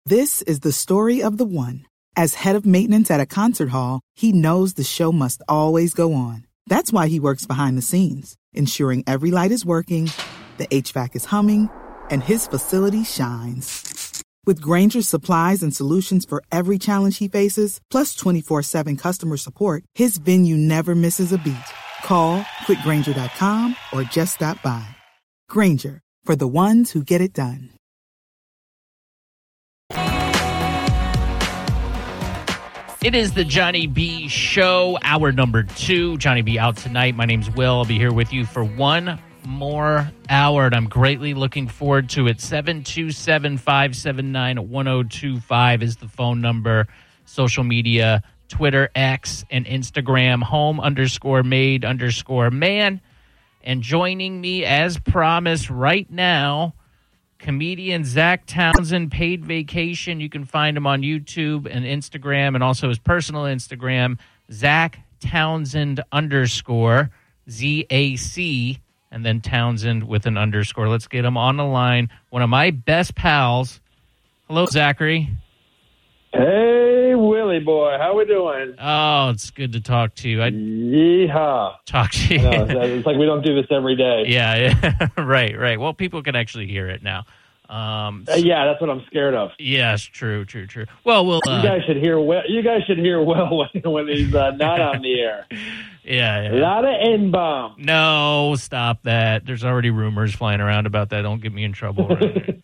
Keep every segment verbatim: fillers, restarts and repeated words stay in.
This is the story of the one. As head of maintenance at a concert hall, he knows the show must always go on. That's why he works behind the scenes, ensuring every light is working, the H V A C is humming, and his facility shines. With Grainger's supplies and solutions for every challenge he faces, plus twenty-four seven customer support, his venue never misses a beat. Call quick grainger dot com or just stop by. Grainger, for the ones who get it done. It is the Johnny B Show, hour number two. Johnny B out tonight. My name's Will. I'll be here with you for one more hour, and I'm greatly looking forward to it. seven two seven, five seven nine, one oh two five is the phone number. Social media, Twitter, X, and Instagram, home underscore made underscore man. And joining me, as promised, right now, comedian Zach Townsend, paid vacation. You can find him on YouTube and Instagram, and also his personal Instagram, Zach Townsend underscore Z A C, and then Townsend with an underscore. Let's get him on the line. One of my best pals. Hello, Zachary. Hey, Willie boy. How we doing? Oh, it's good to talk to you. I Yeehaw. Talk to you. No, it's like we don't do this every day. Yeah, yeah. right, right. Well, people can actually hear it now. Um, uh, yeah, that's what I'm scared of. Yes, true, true, true. Well, we'll. Uh, you guys should hear well. You guys should hear well when, when he's uh, not on the air. Yeah, yeah. A lot of N-bomb. No, stop that. There's already rumors flying around about that. Don't get me in trouble. Right?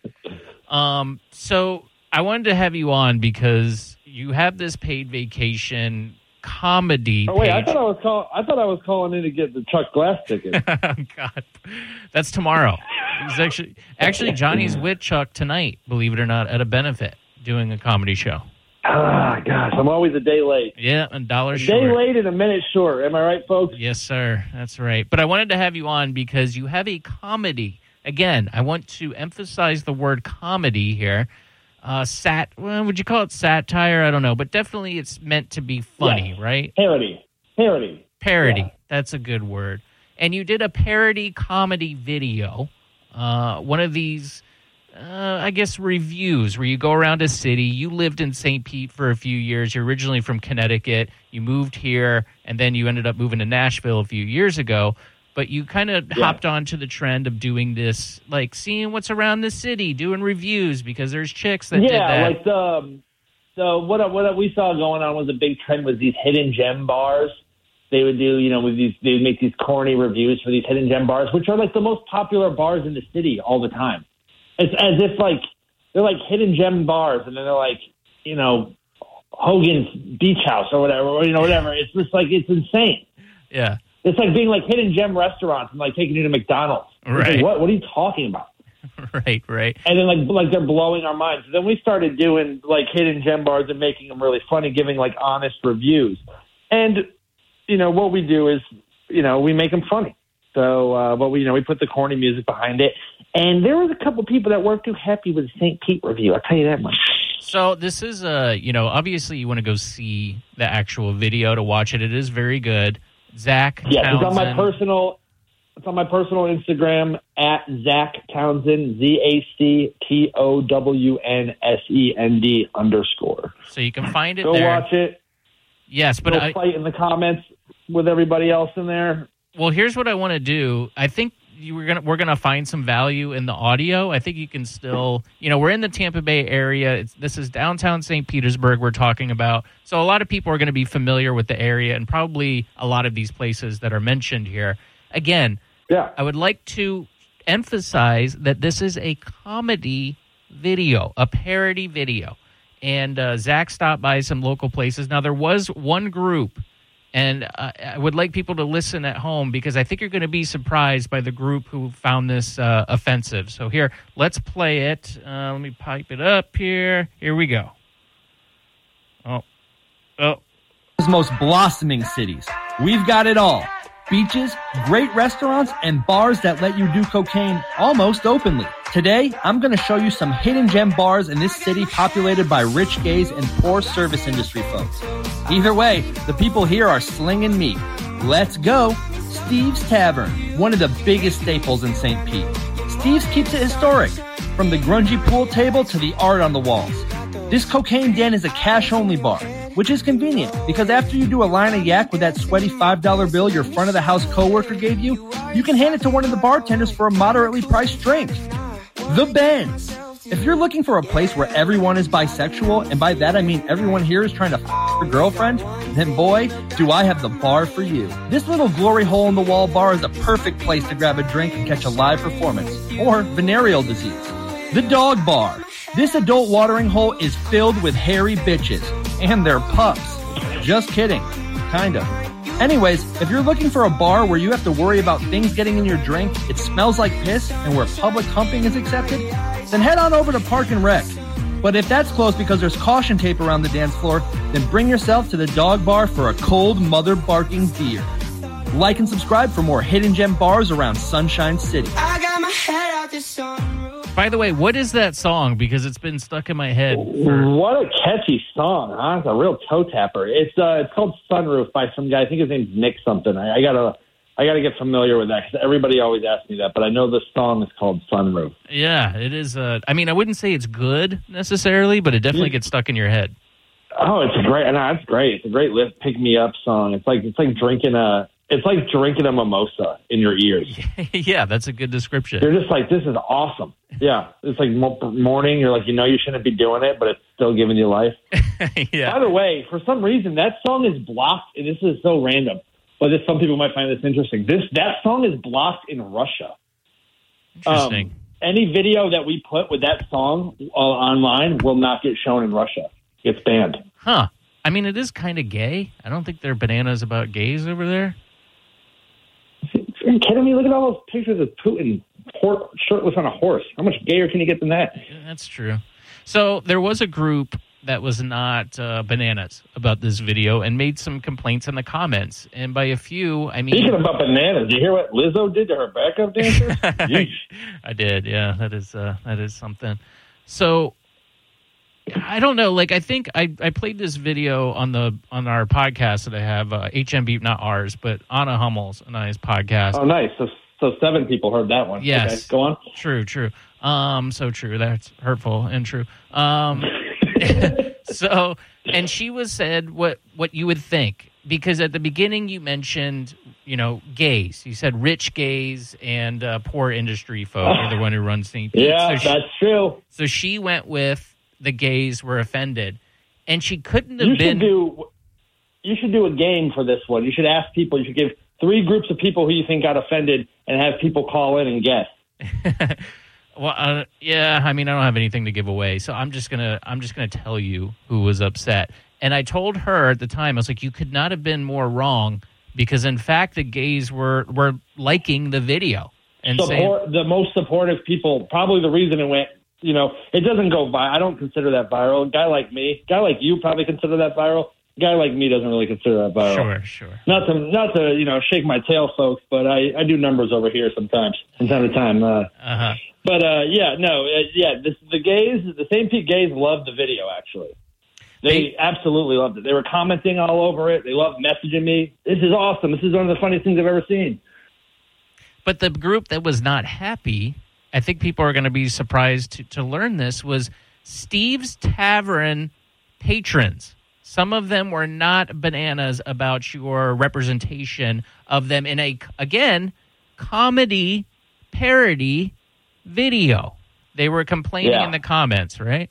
um. So I wanted to have you on because you have this paid vacation comedy. Oh wait, page. I thought I was call. I thought I was calling in to get the Chuck Glass ticket. God, that's tomorrow. He's actually, actually, Johnny's with Chuck tonight. Believe it or not, at a benefit, doing a comedy show. Ah, gosh, I'm always a day late. Yeah, a dollar a short. day late and a minute short. Am I right, folks? Yes, sir. That's right. But I wanted to have you on because you have a comedy. Again, I want to emphasize the word comedy here. Uh, sat. Well, would you call it satire? I don't know, but definitely it's meant to be funny, yes. right? Parody. Parody. Parody. Yeah. That's a good word. And you did a parody comedy video. Uh, one of these, uh, I guess, reviews where you go around a city. You lived in Saint Pete for a few years. You're originally from Connecticut. You moved here, and then you ended up moving to Nashville a few years ago. But you kind of yeah. hopped onto the trend of doing this, like seeing what's around the city, doing reviews because there's chicks that yeah, did that. Yeah, like the, so what what we saw going on was a big trend was these hidden gem bars. They would do, you know, with these, they would make these corny reviews for these hidden gem bars, which are like the most popular bars in the city all the time. It's as if like they're like hidden gem bars, and then they're like, you know, Hogan's Beach House or whatever, or, you know, whatever. It's just like it's insane. Yeah, it's like being like hidden gem restaurants and like taking you to McDonald's. Right? Like, what What are you talking about? Right, right. And then like like they're blowing our minds. Then we started doing like hidden gem bars and making them really funny, giving like honest reviews. And you know, what we do is, you know, we make them funny. So, uh, but we, you know, we put the corny music behind it. And there was a couple people that weren't too happy with the Saint Pete review. I'll tell you that much. So this is, uh, you know, obviously you want to go see the actual video to watch it. It is very good. Zach Yeah, Townsend. it's on my personal, it's on my personal Instagram at Zach Townsend, Z A C T O W N S E N D underscore. So you can find it go there. Go watch it. Yes, but go I fight in the comments with everybody else in there. Well, here's what I want to do. I think you were gonna we're gonna find some value in the audio. I think you can still, you know, we're in the Tampa Bay area. It's, this is downtown Saint Petersburg we're talking about. So a lot of people are going to be familiar with the area and probably a lot of these places that are mentioned here. Again, yeah, I would like to emphasize that this is a comedy video, a parody video. And uh, Zach stopped by some local places. Now, there was one group, and uh, I would like people to listen at home because I think you're going to be surprised by the group who found this uh, offensive. So here, let's play it. Uh, let me pipe it up here. Here we go. Oh. Oh. Most blossoming cities. We've got it all. Beaches, great restaurants, and bars that let you do cocaine almost openly. Today, I'm going to show you some hidden gem bars in this city populated by rich gays and poor service industry folks. Either way, the people here are slinging meat. Let's go. Steve's Tavern, one of the biggest staples in Saint Pete. Steve's keeps it historic, from the grungy pool table to the art on the walls. This Cocaine Den is a cash-only bar, which is convenient because after you do a line of yak with that sweaty five dollar bill your front-of-the-house coworker gave you, you can hand it to one of the bartenders for a moderately priced drink. The Benz. If you're looking for a place where everyone is bisexual, and by that I mean everyone here is trying to f*** your girlfriend, then boy, do I have the bar for you. This little glory hole in the wall bar is a perfect place to grab a drink and catch a live performance, or venereal disease. The Dog Bar. This adult watering hole is filled with hairy bitches, and their pups. Just kidding. Kind of. Anyways, if you're looking for a bar where you have to worry about things getting in your drink, it smells like piss, and where public humping is accepted, then head on over to Park and Rec. But if that's closed because there's caution tape around the dance floor, then bring yourself to the Dog Bar for a cold mother-barking beer. Like and subscribe for more hidden gem bars around Sunshine City. I got my head out this song. By the way, what is that song? Because it's been stuck in my head. For... What a catchy song, huh? It's a real toe tapper. It's uh, it's called Sunroof by some guy. I think his name's Nick something. I, I gotta I gotta get familiar with that because everybody always asks me that. But I know this song is called Sunroof. Yeah, it is. Uh, I mean, I wouldn't say it's good necessarily, but it definitely gets stuck in your head. Oh, it's great. No, it's great. It's a great lift, pick me up song. It's like it's like drinking a. It's like drinking a mimosa in your ears. Yeah, that's a good description. You're just like, this is awesome. Yeah, it's like morning. You're like, you know, you shouldn't be doing it, but it's still giving you life. Yeah. By the way, for some reason, that song is blocked. And this is so random, but this, some people might find this interesting. This that song is blocked in Russia. Interesting. Um, any video that we put with that song uh, online will not get shown in Russia. It's banned. Huh. I mean, it is kind of gay. I don't think they're bananas about gays over there. Are you kidding me? Look at all those pictures of Putin hor- shirtless on a horse. How much gayer can you get than that? Yeah, that's true. So there was a group that was not uh, bananas about this video and made some complaints in the comments. And by a few, I mean... Speaking about bananas, did you hear what Lizzo did to her backup dancer? I, I did, yeah. That is uh, that is something. So... I don't know. Like, I think I, I played this video on the on our podcast that I have, uh, H M B, not ours, but Anna Hummel's a nice podcast. Oh, nice. So, so seven people heard that one. Yes. Okay, go on. True, true. Um, so true. That's hurtful and true. Um, so, and she was said what what you would think, because at the beginning you mentioned, you know, gays. You said rich gays and uh, poor industry folk are the one who runs Saint Pete. Yeah, so she, that's true. So she went with the gays were offended, and she couldn't have you been. Should do, you should do a game for this one. You should ask people. You should give three groups of people who you think got offended, and have people call in and guess. Well, uh, yeah. I mean, I don't have anything to give away, so I'm just gonna I'm just gonna tell you who was upset. And I told her at the time, I was like, you could not have been more wrong, because in fact the gays were were liking the video and Support, saying the most supportive people. Probably the reason it went. You know, it doesn't go viral. I don't consider that viral. A guy like me, guy like you probably consider that viral. A guy like me doesn't really consider that viral. Sure, sure. Not to, not to, you know, shake my tail, folks, but I, I do numbers over here sometimes, from time to time. Uh, uh-huh. But, uh, yeah, no, uh, yeah, this, the gays, the Saint Pete gays loved the video, actually. They, they absolutely loved it. They were commenting all over it. They loved messaging me. This is awesome. This is one of the funniest things I've ever seen. But the group that was not happy, I think people are going to be surprised to, to learn this, was Steve's Tavern patrons. Some of them were not bananas about your representation of them in a, again, comedy parody video. They were complaining yeah. in the comments, right?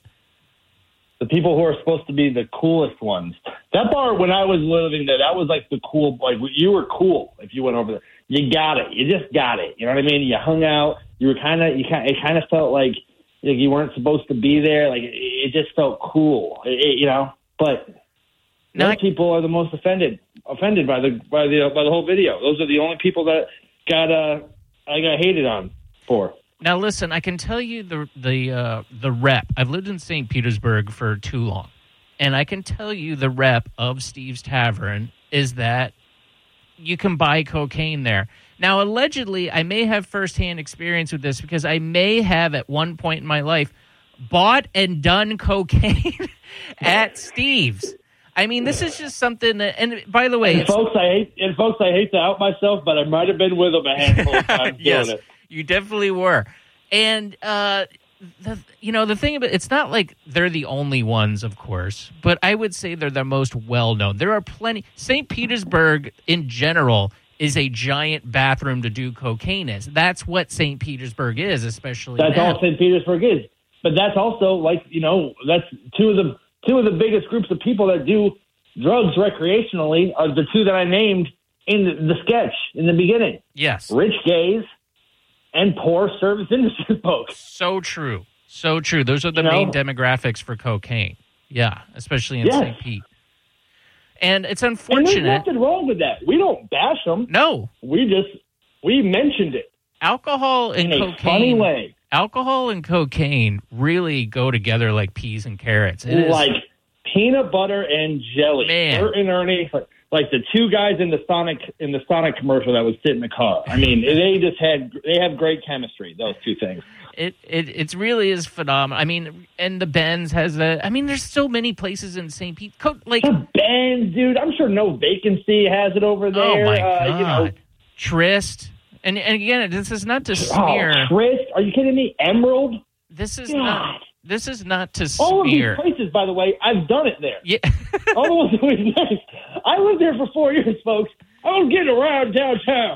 The people who are supposed to be the coolest ones. That bar, when I was living there, that was like the cool, like you were cool if you went over there. You got it. You just got it. You know what I mean? You hung out. You were kind of, you kind, it kind of felt like, like you weren't supposed to be there. Like it, it just felt cool, it, it, you know. But Not, those people are the most offended, offended by the by the by the whole video. Those are the only people that got uh, I got hated on for. Now listen, I can tell you the the uh, the rep. I've lived in Saint Petersburg for too long, and I can tell you the rep of Steve's Tavern is that you can buy cocaine there. Now, allegedly, I may have firsthand experience with this because I may have at one point in my life bought and done cocaine at Steve's. I mean, this is just something that, and by the way, and it's, folks, I hate, and folks, I hate to out myself, but I might have been with them a handful of times yes, doing it. You definitely were. And uh, the you know the thing about it's not like they're the only ones, of course, but I would say they're the most well known. There are plenty. Saint Petersburg in general is a giant bathroom to do cocaine is. That's what Saint Petersburg is, especially That's now. all Saint Petersburg is. But that's also like, you know, that's two of the two of the biggest groups of people that do drugs recreationally are the two that I named in the, the sketch in the beginning. Yes. Rich gays and poor service industry folks. So true. So true. Those are the You know? main demographics for cocaine. Yeah, especially in Yes. Saint Pete. And it's And there's unfortunate. nothing wrong with that. We don't bash them. No. We just, we mentioned it Alcohol and in a cocaine. funny way. Alcohol and cocaine really go together like peas and carrots. It is- Like peanut butter and jelly. Man. Bert and Ernie, like the two guys in the Sonic in the Sonic commercial that would sit in the car. I mean, they just had they have great chemistry. Those two things. It it it really is phenomenal. I mean, and the Benz has a. I mean, there's so many places in Saint Pete. Co- like, The Benz, dude. I'm sure No Vacancy has it over there. oh my uh, god, You know, Trist. And and again, this is not to oh, smear. Trist. Are you kidding me? Emerald. This is God. not. This is not to All of these smear. places, by the way, I've done it there. Yeah. All the ones that we've named. I lived there for four years, folks. I was getting around downtown.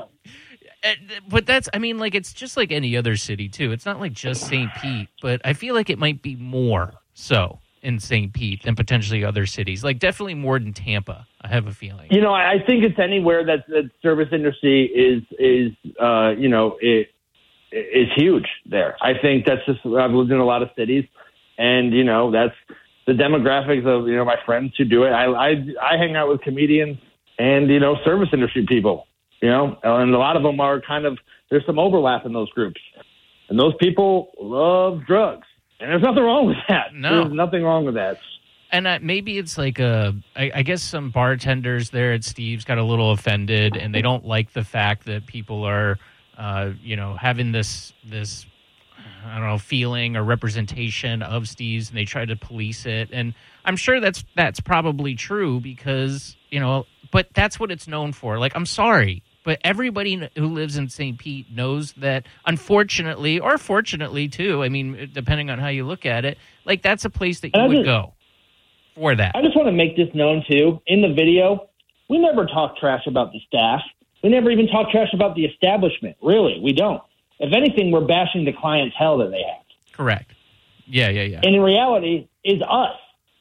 But that's, I mean, like, it's just like any other city, too. It's not like just Saint Pete, but I feel like it might be more so in Saint Pete than potentially other cities. Like, definitely more than Tampa, I have a feeling. You know, I I think it's anywhere that the service industry is, is uh, you know, it is huge there. I think that's just, I've lived in a lot of cities, and, you know, that's the demographics of, you know, my friends who do it. I, I, I hang out with comedians and, you know, service industry people, you know, and a lot of them are kind of, there's some overlap in those groups. And those people love drugs. And there's nothing wrong with that. No. There's nothing wrong with that. And uh, maybe it's like a, I, I guess some bartenders there at Steve's got a little offended, and they don't like the fact that people are, uh, you know, having this, this, I don't know, feeling or representation of Steve's, and they try to police it. And I'm sure that's that's probably true because, you know, but that's what it's known for. Like, I'm sorry, but everybody who lives in Saint Pete knows that, unfortunately, or fortunately too, I mean, depending on how you look at it, like, that's a place that you would go for that. I just want to make this known, too. In the video, we never talk trash about the staff. We never even talk trash about the establishment. Really, we don't. If anything, we're bashing the clientele that they have. Correct. Yeah, yeah, yeah. And in reality, is us.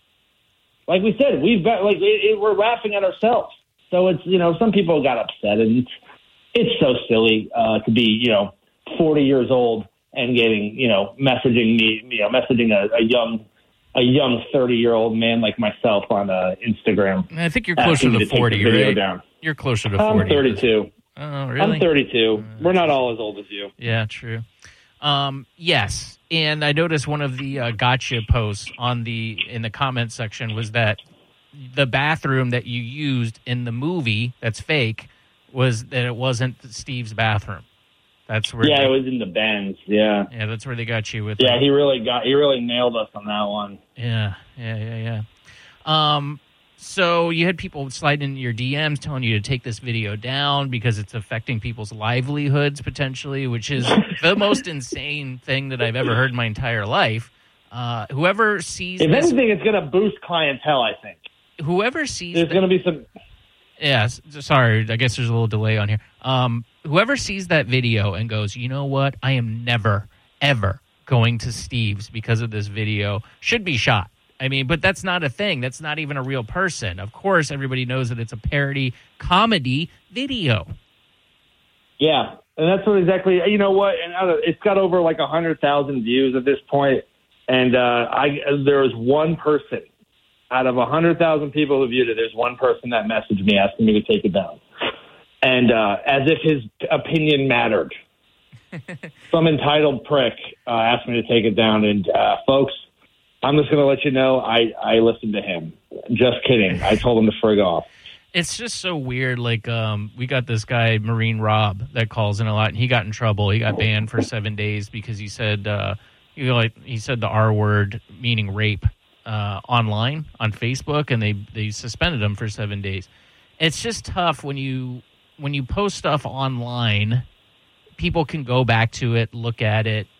Like we said, we've got like it, it, we're laughing at ourselves. So it's, you know, some people got upset, and it's, it's so silly uh, to be, you know, forty years old and getting, you know, messaging me, you know, messaging a, a young, a young thirty year old man like myself on uh, Instagram. I think you're closer to, to forty, take the video right? Down. You're closer to I'm forty. thirty-two. Oh, really? I'm thirty-two. We're not all as old as you. Yeah, true. Um, yes, and I noticed one of the uh, gotcha posts on the in the comment section was that the bathroom that you used in the movie that's fake was that it wasn't Steve's bathroom. That's where Yeah, they, it was in the Benz. Yeah. yeah, that's where they got you with. Yeah, like, he really got he really nailed us on that one. Yeah, yeah, yeah, yeah. Um, so you had people sliding into your D Ms telling you to take this video down because it's affecting people's livelihoods potentially, which is the most insane thing that I've ever heard in my entire life. Uh, whoever sees If this, anything, it's going to boost clientele, I think. whoever sees There's the- going to be some... Yeah, s- sorry, I guess there's a little delay on here. Um, whoever sees that video and goes, you know what, I am never, ever going to Steve's because of this video, should be shot. I mean, but that's not a thing. That's not even a real person. Of course, everybody knows that it's a parody comedy video. Yeah, and that's what exactly... You know what? And uh, it's got over like one hundred thousand views at this point, and uh, I there was one person out of one hundred thousand people who viewed it, there's one person that messaged me asking me to take it down. And uh, as if his opinion mattered. Some entitled prick uh, asked me to take it down. And, uh, folks, I'm just going to let you know I, I listened to him. Just kidding. I told him to frig off. It's just so weird. Like, um, we got this guy, Marine Rob, that calls in a lot, and he got in trouble. He got banned for seven days because he said, uh, he, like, he said the R word, meaning rape. Uh, online on Facebook, and they they suspended him for seven days. It's just tough when you when you post stuff online. People can go back to it, look at it,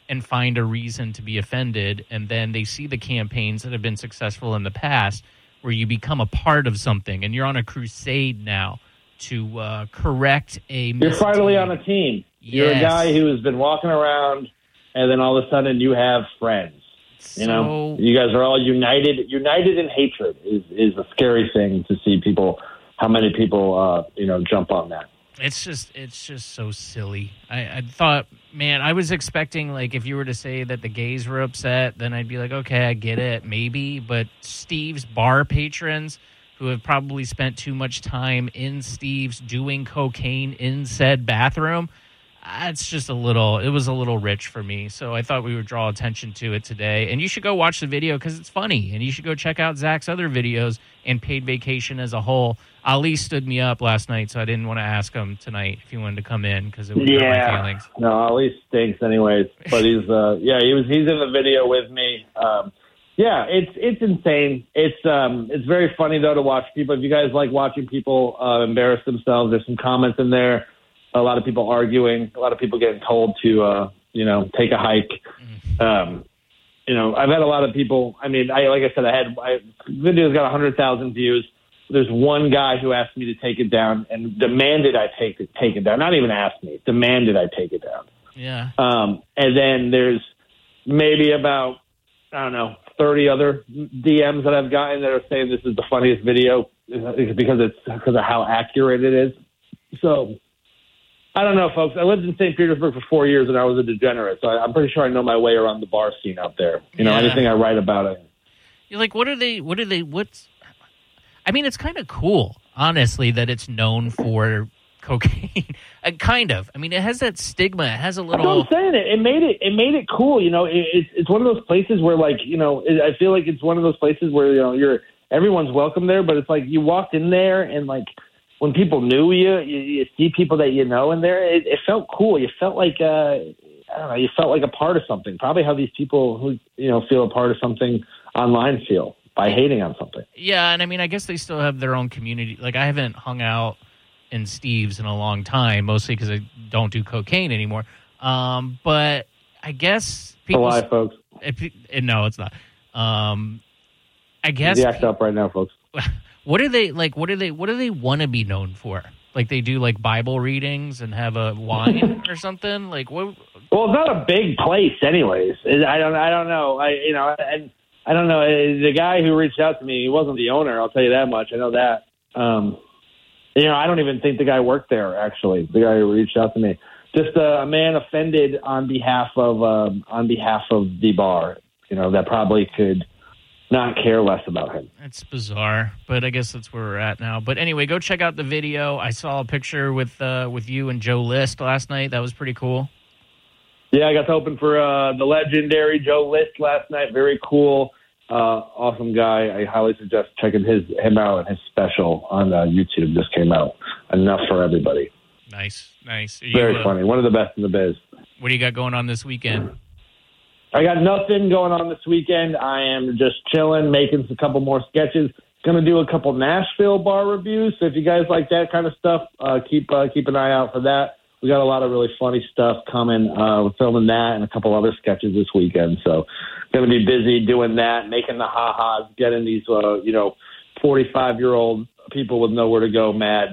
and find a reason to be offended, and then they see the campaigns that have been successful in the past where you become a part of something, and you're on a crusade now to uh, correct a You're finally on a team. Yes. You're a guy who has been walking around, and then all of a sudden you have friends. So, you know, you guys are all united. United in hatred is, is a scary thing to see people, how many people, uh, you know, jump on that. It's just it's just so silly. I, I thought, man, I was expecting, like, if you were to say that the gays were upset, then I'd be like, okay, I get it, maybe. But Steve's bar patrons, who have probably spent too much time in Steve's doing cocaine in said bathroom, it's just a little, it was a little rich for me. So I thought we would draw attention to it today. And you should go watch the video because it's funny. And you should go check out Zach's other videos and Paid Vacation as a whole. Ali stood me up last night, so I didn't want to ask him tonight if he wanted to come in because it would hurt my feelings. No, Ali stinks anyways. But he's, uh, yeah, he was, he's in the video with me. Um, yeah, it's it's insane. It's um, it's very funny, though, to watch people. If you guys like watching people uh, embarrass themselves, there's some comments in there. A lot of people arguing, a lot of people getting told to, uh, you know, take a hike. Um, you know, I've had a lot of people. I mean, I like I said, I had I, video's got one hundred thousand views. There's one guy who asked me to take it down and demanded I take it, take it down. Not even asked me, demanded I take it down. Yeah. Um, and then there's maybe about, I don't know, thirty other D Ms that I've gotten that are saying this is the funniest video because it's because of how accurate it is. So I don't know, folks. I lived in Saint Petersburg for four years, and I was a degenerate. So I, I'm pretty sure I know my way around the bar scene out there. You know, yeah. anything I write about it. You're like, what are they? What are they? What's? I mean, it's kind of cool, honestly, that it's known for cocaine. uh, kind of. I mean, it has that stigma. It has a little. That's what I'm saying. It, it made it. It made it cool. You know, it, it's it's one of those places where, like, you know, it, I feel like it's one of those places where, you know, you're everyone's welcome there, but it's like you walked in there and, like, when people knew you, you, you see people that you know in there, it, it felt cool. You felt like, uh, I don't know, you felt like a part of something. Probably how these people who, you know, feel a part of something online feel by hating on something. Yeah, and I mean, I guess they still have their own community. Like, I haven't hung out in Steve's in a long time, mostly because I don't do cocaine anymore. Um, but I guess people... It's a lie, folks. If, if, no, it's not. Um, I guess... You act up right now, folks. What are they like? What do they? What do they want to be known for? Like they do like Bible readings and have a wine or something. Like what? Well, it's not a big place, anyways. I don't. I don't know. I you know. And I don't know. The guy who reached out to me, he wasn't the owner. I'll tell you that much. I know that. Um, you know, I don't even think the guy worked there. Actually, the guy who reached out to me, just a, a man offended on behalf of um, on behalf of the bar. You know, that probably could not care less about him. It's bizarre, but I guess that's where we're at now. But anyway, go check out the video. I saw a picture with uh, with you and Joe List last night. That was pretty cool. Yeah, I got to open for uh, the legendary Joe List last night. Very cool, uh, awesome guy. I highly suggest checking his him out and his special on uh, YouTube. Just came out. Enough for everybody. Nice, nice. You, Very uh, funny. One of the best in the biz. What do you got going on this weekend? I got nothing going on this weekend. I am just chilling, making a couple more sketches. Going to do a couple Nashville bar reviews. So if you guys like that kind of stuff, uh, keep uh, keep an eye out for that. We got a lot of really funny stuff coming. Uh, we're filming that and a couple other sketches this weekend. So going to be busy doing that, making the ha-has, getting these, uh, you know, forty-five-year-old people with nowhere to go mad.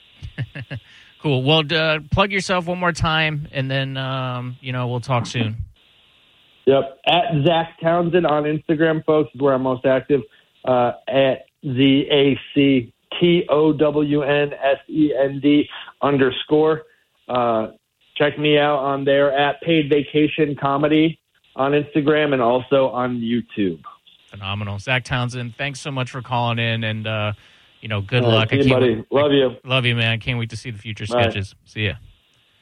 Cool. Well, uh, plug yourself one more time, and then, um, you know, we'll talk soon. Yep. At Zach Townsend on Instagram, folks, is where I'm most active. Uh, at Z A C T O W N S E N D underscore. Uh, check me out on there at Paid Vacation Comedy on Instagram and also on YouTube. Phenomenal. Zach Townsend, thanks so much for calling in, and, uh, you know, good All luck. right, see you, buddy. Wait, Love you. Love you, man. Can't wait to see the future sketches. Right. See ya.